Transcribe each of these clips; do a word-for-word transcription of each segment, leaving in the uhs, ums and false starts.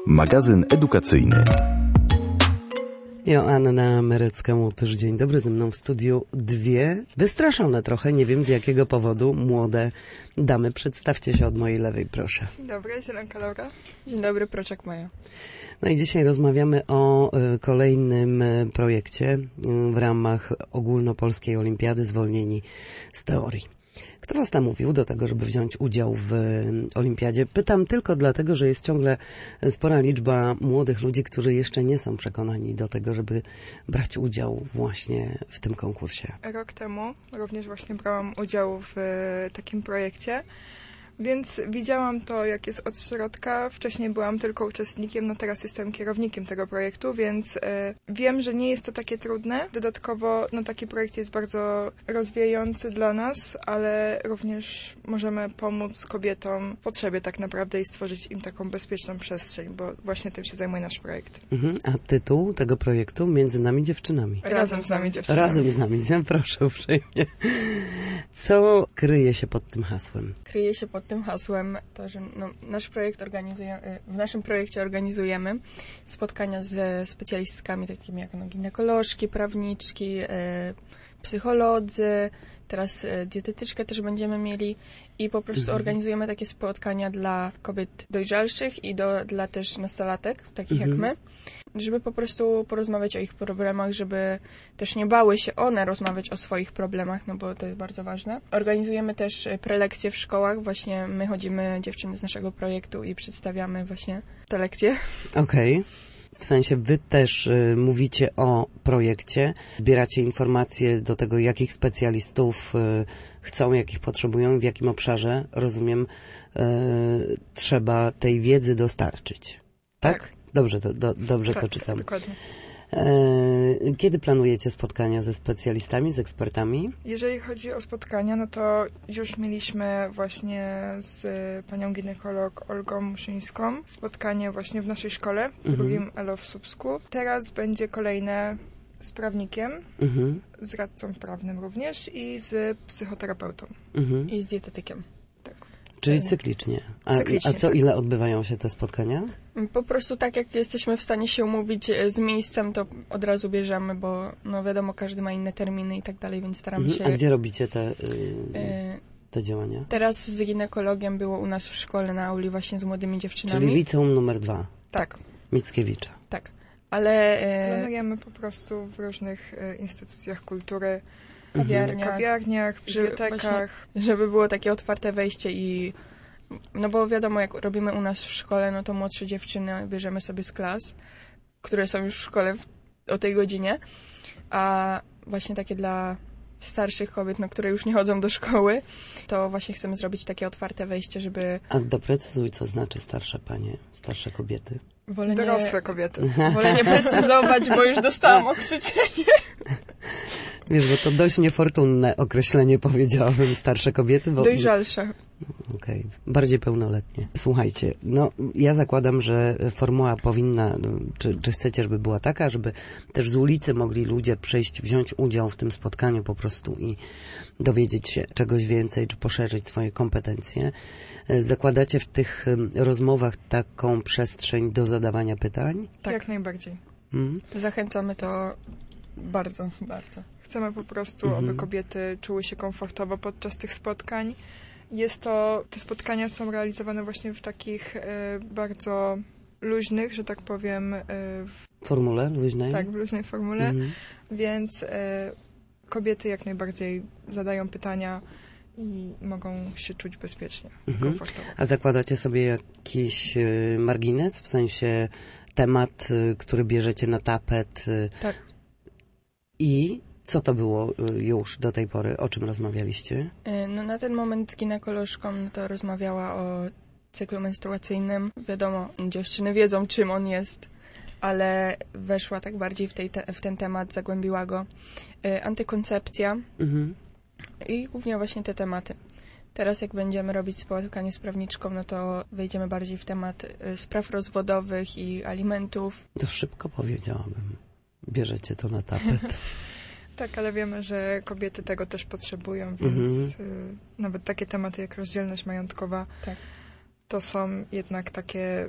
Magazyn edukacyjny. Joanna Merecka-Łotysz, dzień dobry, ze mną w studiu dwie wystraszone trochę, nie wiem z jakiego powodu, młode damy. Przedstawcie się od mojej lewej, proszę. Dzień dobry, Zielenka Laura. Dzień dobry, Proczek Maja. No i dzisiaj rozmawiamy o y, kolejnym y, projekcie y, w ramach Ogólnopolskiej Olimpiady Zwolnieni z Teorii. Kto was namówił do tego, żeby wziąć udział w y, olimpiadzie? Pytam tylko dlatego, że jest ciągle spora liczba młodych ludzi, którzy jeszcze nie są przekonani do tego, żeby brać udział właśnie w tym konkursie. Rok temu również właśnie brałam udział w takim projekcie, więc widziałam to, jak jest od środka. Wcześniej byłam tylko uczestnikiem, no teraz jestem kierownikiem tego projektu, więc y, wiem, że nie jest to takie trudne. Dodatkowo no, taki projekt jest bardzo rozwijający dla nas, ale również możemy pomóc kobietom w potrzebie tak naprawdę i stworzyć im taką bezpieczną przestrzeń, bo właśnie tym się zajmuje nasz projekt. Mhm. A tytuł tego projektu? Między nami dziewczynami. Razem z nami dziewczynami. Razem z nami, proszę uprzejmie. Co kryje się pod tym hasłem? Kryje się pod tym hasłem to, że no, nasz projekt organizuje, w naszym projekcie organizujemy spotkania ze specjalistami takimi jak no, ginekolożki, prawniczki, e, psycholodzy, teraz e, dietetyczkę też będziemy mieli i po prostu mhm. organizujemy takie spotkania dla kobiet dojrzalszych i do, dla też nastolatek, takich mhm. jak my, żeby po prostu porozmawiać o ich problemach, żeby też nie bały się one rozmawiać o swoich problemach, no bo to jest bardzo ważne. Organizujemy też prelekcje w szkołach, właśnie my chodzimy, dziewczyny z naszego projektu i przedstawiamy właśnie te lekcje. Okej. Okay. W sensie wy też y, mówicie o projekcie, zbieracie informacje do tego, jakich specjalistów y, chcą, jakich potrzebują, w jakim obszarze, rozumiem, y, trzeba tej wiedzy dostarczyć. Tak? Tak. Dobrze to, do, dobrze tak, to czytam. Tak, dokładnie. Kiedy planujecie spotkania ze specjalistami, z ekspertami? Jeżeli chodzi o spotkania, no to już mieliśmy właśnie z panią ginekolog Olgą Muszyńską spotkanie właśnie w naszej szkole, w mhm. drugim E L O w Słupsku. Teraz będzie kolejne z prawnikiem, mhm. z radcą prawnym również i z psychoterapeutą. Mhm. I z dietetykiem. Czyli cyklicznie. A, cyklicznie. a co, ile odbywają się te spotkania? Po prostu tak, jak jesteśmy w stanie się umówić z miejscem, to od razu bierzemy, bo no wiadomo, każdy ma inne terminy i tak dalej, więc staramy mhm. się... A gdzie robicie te, yy, te działania? Teraz z ginekologiem było u nas w szkole na auli właśnie z młodymi dziewczynami. Czyli liceum numer dwa. Tak. Mickiewicza. Tak. Ale... Yy... Planujemy po prostu w różnych y, instytucjach kultury, kawiarniach, kawiarniach bibliotekach. Żeby, właśnie, żeby było takie otwarte wejście i... No bo wiadomo, jak robimy u nas w szkole, no to młodsze dziewczyny bierzemy sobie z klas, które są już w szkole w, o tej godzinie, a właśnie takie dla starszych kobiet, no, które już nie chodzą do szkoły, to właśnie chcemy zrobić takie otwarte wejście, żeby... A doprecyzuj, co znaczy starsze panie, starsze kobiety. Wolę Dorosłe nie, kobiety. Wolę nie precyzować, bo już dostałam okrzyczenie. Wiesz, bo to dość niefortunne określenie, powiedziałabym, starsze kobiety. Bo... Dojrzalsze. Okej, okay. Bardziej pełnoletnie. Słuchajcie, no ja zakładam, że formuła powinna, czy, czy chcecie, żeby była taka, żeby też z ulicy mogli ludzie przyjść, wziąć udział w tym spotkaniu po prostu i dowiedzieć się czegoś więcej, czy poszerzyć swoje kompetencje. Zakładacie w tych rozmowach taką przestrzeń do zadawania pytań? Tak, jak najbardziej. Hmm? Zachęcamy to bardzo, bardzo. Chcemy po prostu, mhm. aby kobiety czuły się komfortowo podczas tych spotkań. Jest to, te spotkania są realizowane właśnie w takich y, bardzo luźnych, że tak powiem... Y, w formule luźnej? Tak, w luźnej formule, mhm. więc y, kobiety jak najbardziej zadają pytania i mogą się czuć bezpiecznie, mhm. komfortowo. A zakładacie sobie jakiś y, margines, w sensie temat, y, który bierzecie na tapet? Y, tak. I... Co to było już do tej pory? O czym rozmawialiście? No, na ten moment z ginekolożką no to rozmawiała o cyklu menstruacyjnym. Wiadomo, dziewczyny wiedzą, czym on jest, ale weszła tak bardziej w, tej te, w ten temat, zagłębiła go. Antykoncepcja mhm. i głównie właśnie te tematy. Teraz jak będziemy robić spotkanie z prawniczką, no to wejdziemy bardziej w temat spraw rozwodowych i alimentów. To szybko powiedziałabym. Bierzecie to na tapet. Tak, ale wiemy, że kobiety tego też potrzebują, więc mm-hmm. y, nawet takie tematy jak rozdzielność majątkowa, tak. to są jednak takie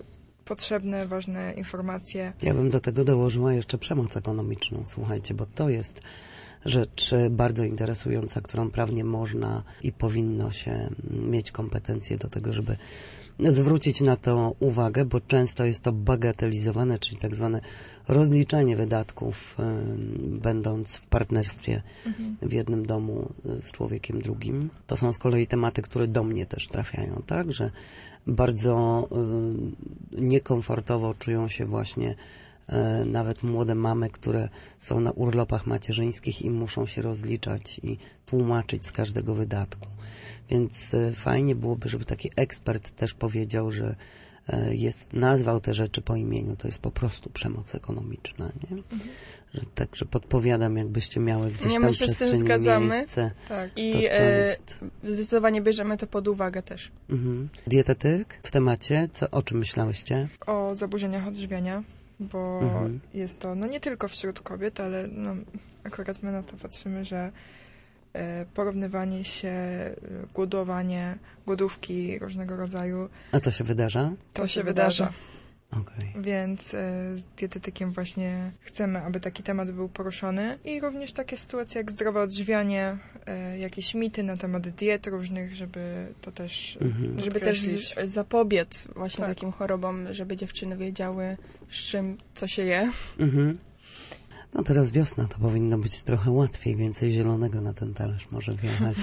potrzebne, ważne informacje. Ja bym do tego dołożyła jeszcze przemoc ekonomiczną, słuchajcie, bo to jest rzecz bardzo interesująca, którą prawnie można i powinno się mieć kompetencje do tego, żeby zwrócić na to uwagę, bo często jest to bagatelizowane, czyli tak zwane rozliczenie wydatków, y, będąc w partnerstwie mhm. w jednym domu z człowiekiem drugim. To są z kolei tematy, które do mnie też trafiają, tak, że bardzo y, niekomfortowo czują się właśnie y, nawet młode mamy, które są na urlopach macierzyńskich i muszą się rozliczać i tłumaczyć z każdego wydatku. Więc y, fajnie byłoby, żeby taki ekspert też powiedział, że y, jest, nazwał te rzeczy po imieniu. To jest po prostu przemoc ekonomiczna, nie? Mhm. Że także podpowiadam, jakbyście miały gdzieś nie, tam my się z tym przestrzeni zgadzamy. miejsce. Tak. I to, to e, jest... zdecydowanie bierzemy to pod uwagę też. Mhm. Dietetyk w temacie, co, o czym myślałyście? O zaburzeniach odżywiania, bo mhm. jest to no nie tylko wśród kobiet, ale no, akurat my na to patrzymy, że e, porównywanie się, głodowanie, głodówki różnego rodzaju. A to się wydarza? To, to się, się wydarza. wydarza. Okay. Więc e, z dietetykiem właśnie chcemy, aby taki temat był poruszony i również takie sytuacje jak zdrowe odżywianie, e, jakieś mity na temat diet różnych, żeby to też mhm. żeby też z, zapobiec właśnie tak. takim chorobom, żeby dziewczyny wiedziały, z czym, co się je. Mhm. No teraz wiosna, to powinno być trochę łatwiej, więcej zielonego na ten talerz może wjechać.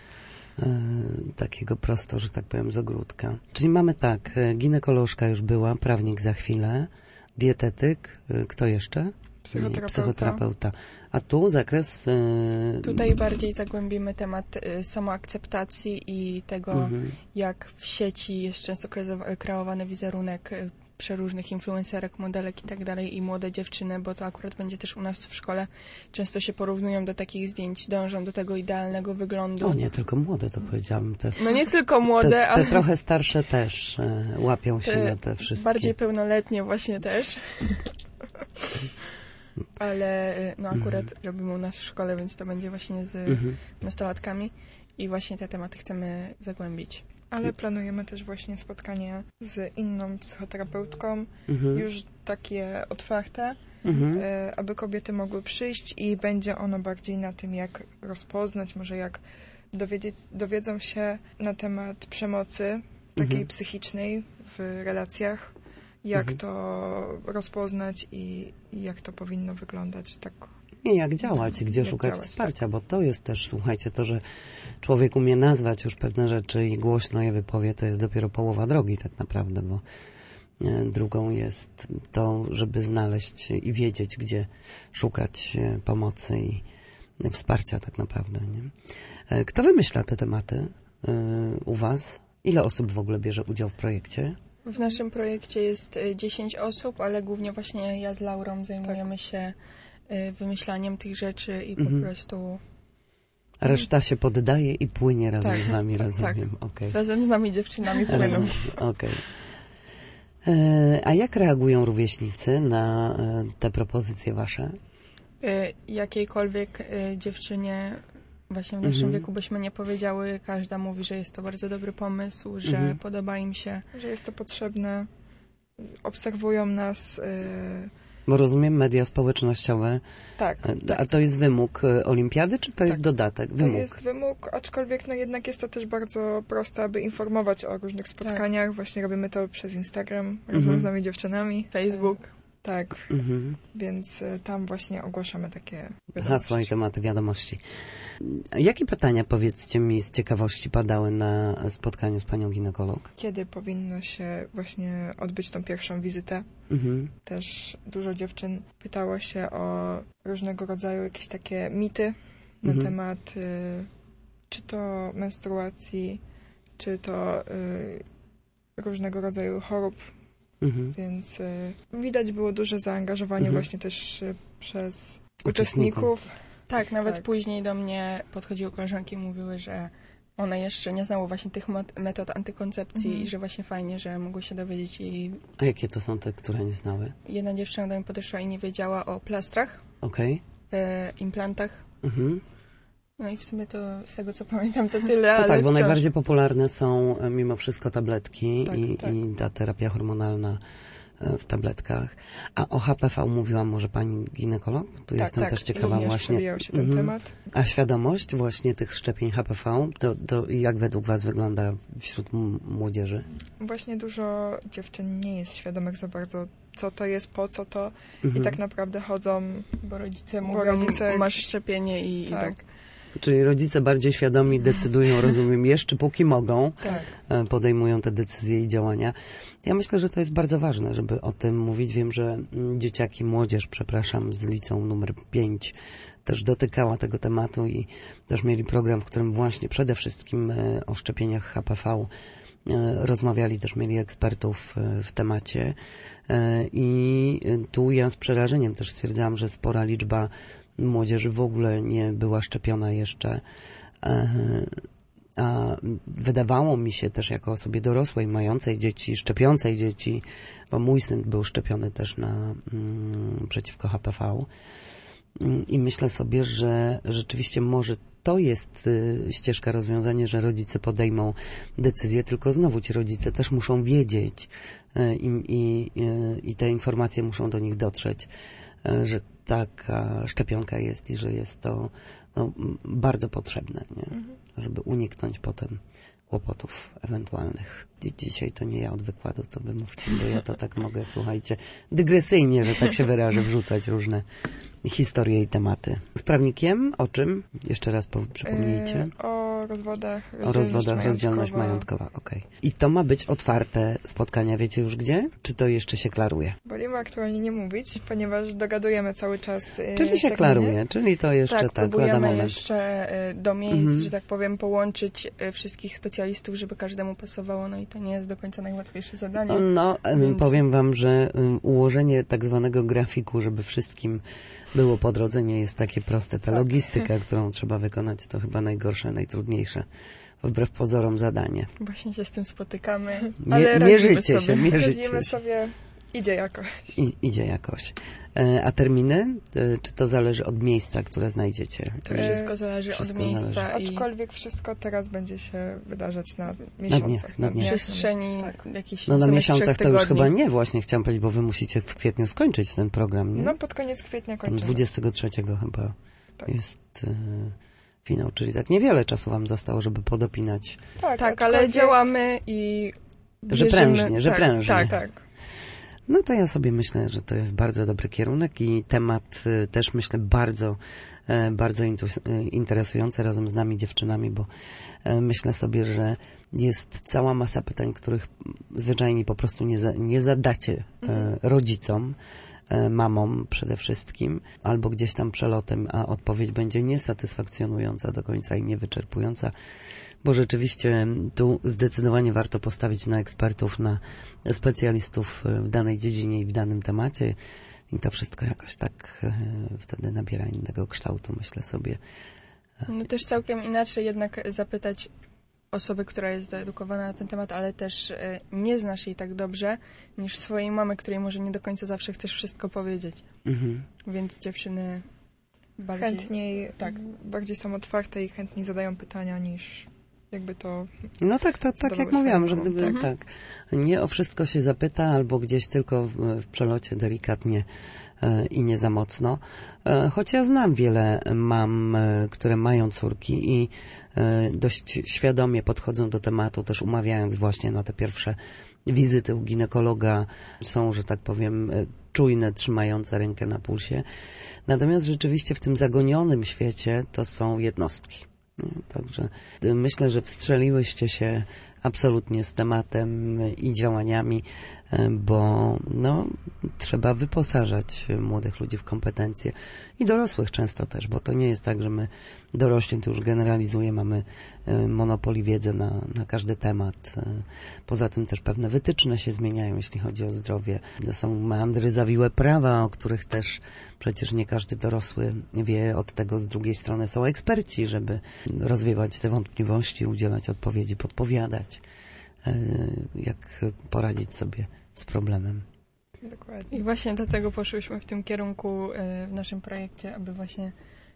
Takiego prosto, że tak powiem, z ogródka. Czyli mamy tak, ginekolożka już była, prawnik za chwilę, dietetyk, kto jeszcze? Psychoterapeuta. Psychoterapeuta. A tu zakres... Tutaj bardziej zagłębimy temat samoakceptacji i tego, mhm. jak w sieci jest często kreowany wizerunek przeróżnych influencerek, modelek i tak dalej i młode dziewczyny, bo to akurat będzie też u nas w szkole. Często się porównują do takich zdjęć, dążą do tego idealnego wyglądu. O nie, tylko młode to powiedziałam. Te, no nie tylko młode, te, te ale... Te trochę starsze też e, łapią się te na te wszystkie. Bardziej pełnoletnie właśnie też. Ale no akurat mhm. robimy u nas w szkole, więc to będzie właśnie z mhm. nastolatkami i właśnie te tematy chcemy zagłębić. Ale planujemy też właśnie spotkanie z inną psychoterapeutką, mhm. już takie otwarte, mhm. e, aby kobiety mogły przyjść i będzie ono bardziej na tym, jak rozpoznać, może jak dowiedzieć, dowiedzą się na temat przemocy takiej mhm. psychicznej w relacjach, jak mhm. to rozpoznać i, i jak to powinno wyglądać tak. I jak działać, gdzie jak szukać działać, wsparcia, tak. bo to jest też, słuchajcie, to, że człowiek umie nazwać już pewne rzeczy i głośno je wypowie, to jest dopiero połowa drogi tak naprawdę, bo drugą jest to, żeby znaleźć i wiedzieć, gdzie szukać pomocy i wsparcia tak naprawdę. Nie? Kto wymyśla te tematy u was? Ile osób w ogóle bierze udział w projekcie? W naszym projekcie jest dziesięć osób, ale głównie właśnie ja z Laurą zajmujemy tak. się wymyślaniem tych rzeczy i po mhm. prostu... A reszta się poddaje i płynie razem tak, z wami, tak, rozumiem. Tak. Okay. Razem z nami dziewczynami płyną. Okej. Okay. A jak reagują rówieśnicy na te propozycje wasze? Jakiejkolwiek dziewczynie właśnie w naszym mhm. wieku byśmy nie powiedziały, każda mówi, że jest to bardzo dobry pomysł, że mhm. podoba im się. Że jest to potrzebne. Obserwują nas... Y Bo rozumiem, media społecznościowe. Tak. A tak. to jest wymóg olimpiady, czy to tak. jest dodatek? Wymóg. To jest wymóg, aczkolwiek no jednak jest to też bardzo proste, aby informować o różnych spotkaniach. Tak. Właśnie robimy to przez Instagram, razem mhm. z nami dziewczynami. Facebook. Tak, mhm. więc tam właśnie ogłaszamy takie wiadomości. Hasła i tematy wiadomości. Jakie pytania, powiedzcie mi, z ciekawości padały na spotkaniu z panią ginekolog? Kiedy powinno się właśnie odbyć tą pierwszą wizytę? Mhm. Też dużo dziewczyn pytało się o różnego rodzaju jakieś takie mity na mhm. temat y, czy to menstruacji, czy to y, różnego rodzaju chorób. Mhm. Więc y, widać było duże zaangażowanie mhm. właśnie też y, przez uczestników. uczestników. Tak, nawet tak. później do mnie podchodziły koleżanki i mówiły, że one jeszcze nie znały właśnie tych metod antykoncepcji mhm. i że właśnie fajnie, że mogły się dowiedzieć. I... A jakie to są te, które nie znały? Jedna dziewczyna do mnie podeszła i nie wiedziała o plastrach, okej, okay. e, implantach. Mhm. No i w sumie to z tego, co pamiętam, to tyle, No ale tak, bo wciąż... najbardziej popularne są e, mimo wszystko tabletki Tak, i, tak. i ta terapia hormonalna e, w tabletkach. A o H P V mówiła może pani ginekolog? Tu Tak, jestem tak, też ciekawa również właśnie. przewijał się ten Mhm. temat. A świadomość właśnie tych szczepień H P V, to, to jak według was wygląda wśród m- młodzieży? Właśnie dużo dziewczyn nie jest świadomych za bardzo, co to jest, po co to Mhm. i tak naprawdę chodzą. Bo rodzice Bo mówią, rodzice- masz szczepienie i Tak. idą. Czyli rodzice bardziej świadomi decydują, rozumiem, jeszcze póki mogą, Tak. e, podejmują te decyzje i działania. Ja myślę, że to jest bardzo ważne, żeby o tym mówić. Wiem, że mm, dzieciaki, młodzież, przepraszam, z liceum numer pięć też dotykała tego tematu i też mieli program, w którym właśnie przede wszystkim e, o szczepieniach H P V e, rozmawiali, też mieli ekspertów e, w temacie. E, I tu ja z przerażeniem też stwierdzałam, że spora liczba młodzieży w ogóle nie była szczepiona jeszcze. E, A wydawało mi się też jako osobie dorosłej, mającej dzieci, szczepiącej dzieci, bo mój syn był szczepiony też na mm, przeciwko H P V. I myślę sobie, że rzeczywiście może to jest y, ścieżka rozwiązania, że rodzice podejmą decyzję, tylko znowu ci rodzice też muszą wiedzieć y, i, i, y, i te informacje muszą do nich dotrzeć, y, że taka szczepionka jest i że jest to no, m, bardzo potrzebne, nie? Mhm. Żeby uniknąć potem kłopotów ewentualnych. Dzi- Dzisiaj to nie ja od wykładu, to wymówcie, bo ja to tak mogę, słuchajcie, dygresyjnie, że tak się wyrażę, wrzucać różne historie i tematy. Z prawnikiem o czym? Jeszcze raz po- przypomnijcie. E, o rozwodach, O rozwodach, majątkowa. rozdzielność majątkowa, okej. I to ma być otwarte spotkania, wiecie już gdzie? Czy to jeszcze się klaruje? Wolimy aktualnie nie mówić, ponieważ dogadujemy cały czas e, Czyli się terminy. klaruje, czyli to jeszcze Tak, tak, lada próbujemy moment. jeszcze y, do miejsc, Mhm. że tak powiem, połączyć y, wszystkich specjalistów, żeby każdemu pasowało, no i to nie jest do końca najłatwiejsze zadanie. No, em, Więc- powiem wam, że em, ułożenie tak zwanego grafiku, żeby wszystkim było po drodze, nie jest takie proste. Ta Tak. logistyka, którą trzeba wykonać, to chyba najgorsze, najtrudniejsze. Wbrew pozorom zadanie. Właśnie się z tym spotykamy, Mie- ale radzimy mierzycie sobie. się, mierzycie Radzimy się. sobie, idzie jakoś. I, idzie jakoś. E, a terminy? E, czy to zależy od miejsca, które znajdziecie? To E, wszystko zależy wszystko od miejsca i Aczkolwiek wszystko teraz będzie się wydarzać na Na miesiącach. dniach, na dniach. przestrzeni Tak. jakichś No na samych miesiącach trzech to już tygodni. chyba nie, właśnie chciałam powiedzieć, bo wy musicie w kwietniu skończyć ten program, nie? No pod koniec kwietnia Tam kończymy. dwudziestego trzeciego chyba Tak. jest e, finał, czyli tak niewiele czasu wam zostało, żeby podopinać. Tak, Tak, ale aczkolwiek- działamy i Że wierzymy- prężnie, że tak, prężnie. Tak, Tak. No to ja sobie myślę, że to jest bardzo dobry kierunek i temat y, też myślę bardzo, e, bardzo intu- e, interesujący razem z nami dziewczynami, bo e, myślę sobie, że jest cała masa pytań, których zwyczajnie po prostu nie, za, nie zadacie e, rodzicom, e, mamom przede wszystkim, albo gdzieś tam przelotem, a odpowiedź będzie niesatysfakcjonująca do końca i niewyczerpująca. Bo rzeczywiście tu zdecydowanie warto postawić na ekspertów, na specjalistów w danej dziedzinie i w danym temacie i to wszystko jakoś tak e, wtedy nabiera innego kształtu, myślę sobie. No też całkiem inaczej jednak zapytać osobę, która jest doedukowana na ten temat, ale też e, nie znasz jej tak dobrze, niż swojej mamy, której może nie do końca zawsze chcesz wszystko powiedzieć. Mhm. Więc dziewczyny bardziej... Chętniej, Tak. bardziej są otwarte i chętniej zadają pytania niż jakby to... No tak, to, tak jak Zdawało mówiłam, że swoją gdyby Mhm. tak, nie o wszystko się zapyta, albo gdzieś tylko w, w przelocie delikatnie e, i nie za mocno. E, choć ja znam wiele mam, e, które mają córki i e, dość świadomie podchodzą do tematu, też umawiając właśnie na te pierwsze wizyty u ginekologa. Są, że tak powiem, e, czujne, trzymające rękę na pulsie. Natomiast rzeczywiście w tym zagonionym świecie to są jednostki. Nie? Także y, myślę, że wstrzeliłyście się absolutnie z tematem i działaniami, y, bo no, trzeba wyposażać młodych ludzi w kompetencje i dorosłych często też, bo to nie jest tak, że my dorośli to już generalizuje, mamy y, monopoli wiedzy na, na każdy temat. Y, Poza tym też pewne wytyczne się zmieniają, jeśli chodzi o zdrowie. To są meandry zawiłe prawa, o których też przecież nie każdy dorosły wie. Od tego z drugiej strony są eksperci, żeby rozwiewać te wątpliwości, udzielać odpowiedzi, podpowiadać, y, jak poradzić sobie z problemem. Dokładnie. I właśnie dlatego poszłyśmy w tym kierunku e, w naszym projekcie, aby właśnie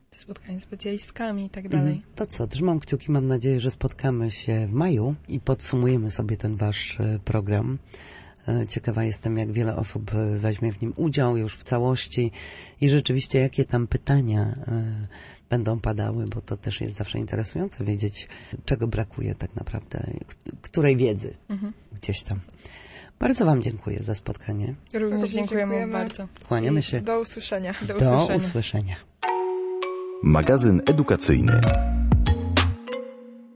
te spotkania z specjalistkami i tak dalej. To co, trzymam kciuki, mam nadzieję, że spotkamy się w maju i podsumujemy sobie ten wasz program. Ciekawa jestem, jak wiele osób weźmie w nim udział już w całości i rzeczywiście jakie tam pytania będą padały, bo to też jest zawsze interesujące wiedzieć, czego brakuje tak naprawdę, której wiedzy mhm. gdzieś tam. Bardzo wam dziękuję za spotkanie. Również dziękujemy, dziękujemy bardzo. Kłaniamy się. Do usłyszenia. Do usłyszenia. Do usłyszenia. usłyszenia. Magazyn edukacyjny.